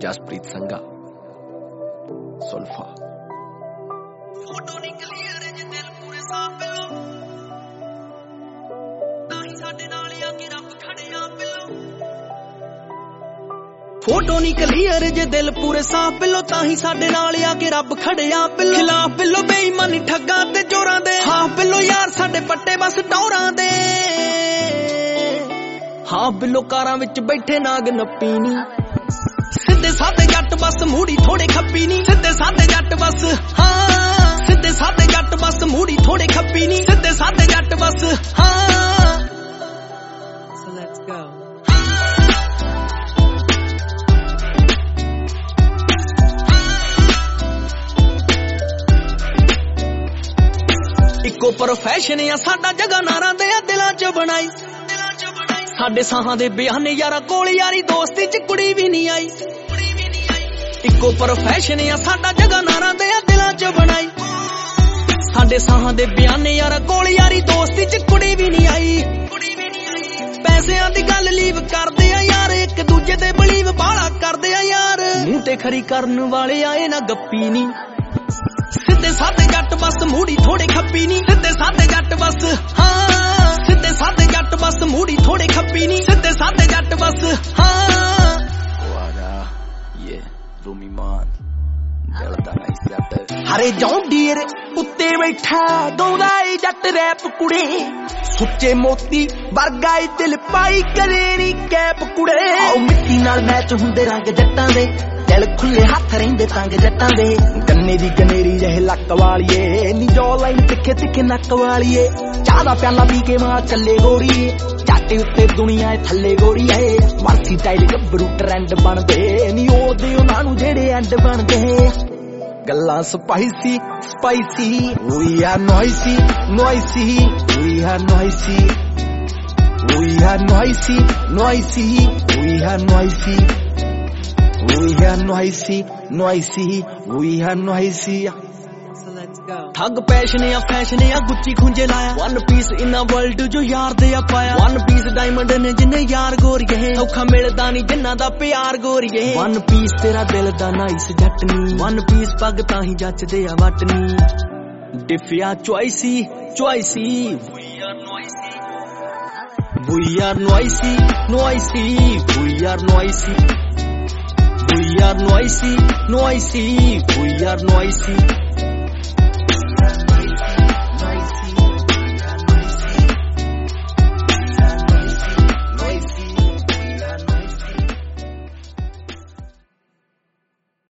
ਜਸਪ੍ਰੀਤ ਸੰਘਾ ਸੁਲਫਾ। फोटो नहीं क्लियर जे दिल पूरे साफ पिलो ताही साडे नाल आके रब खड़िया पिलो। फोटो नहीं क्लियर जे दिल पूरे साफ पिलो ताही साडे नाल आके रब खड़िया पिलो। खिलाफ पिलो बेईमानी ठग्गां ते चोरां दे हां पिलो यार साडे पट्टे बस टौरां दे। हां पिलो कारां विच बैठे नाग नप्पी नी सिद्धे साधे जट बस मूड़ी थोड़े खप्पी नी सिद्धे साधे जट बस हां सिद्धे साधे जट बस मूड़ी थोड़े खप्पी नी सिद्धे साधे जट बस हाँ। So let's go. Eco profession या साडा जगह नारां दे दिलां च बनाई साडे साहां दे बयाने यारा कोल यारी दोस्ती च कुड़ी भी नहीं आई। इको प्रोफैशन या साडा जगह नारां दे दिलां च बनाई साडे साहां दे बयाने यारा कोल यारी दोस्ती च कुड़ी भी नहीं आई। पैसिਆਂ दी गल लीव करदे आ यार एक दूजे ते बलीव बाला करदे आ यार मूंह ते खरी करन वाले आए ना गप्पी नी सिद्धे साधे जट बस मूड़ी थोड़े खप्पी नी सिद्धे साधे जट बस हाँ सिद्धे साधे जट बस मूड़ी थोड़े खप्पी नी सिद्धे साधे जट बस हाँ। ये रूमी मान हरे जौंडीर उत्ते बैठा गाउंदा ए जट रैप कुड़े सुच्चे मोती वर्गा ए दिल पाई करे नी कैप कुड़े। आओ मिट्टी नाल मैच हुंदे रंग जट्टां दे दिल खुले हथ रहिंदे तंग जट्टां दे गन्ने दी गनेरी जह लक वालीए नी जो लाइन तिखे तिखे नक वालीए चाह दा प्याला पी के मां चले गोरीए चाटे उत्ते दुनिया ए थल्ले गोरीए मर्सी स्टाइल गब्बरू ट्रेंड बनदे नी ओदे उन्हां नूं जेड़े एंड बनदे। गल्लां spicy spicy we are noisy noisy we are noisy we are noisy noisy we are noisy we are noisy noisy we are noisy। ठग पैशन या फैशन या गुच्ची खुंजे लाया वन पीस इन वर्ल्ड जो यार दे पाया वन पीस डायमंड ने जिन्ने यार गोरिए सौखा मिलदा नी जिन्ना दा प्यार गोरिए वन पीस तेरा दिल दा नाइस जटनी वन पीस पग ताही जचदे आ वटनी डिफिया चॉइसी चॉइसी we are noisy we are noisy we are noisy we are noisy we are noisy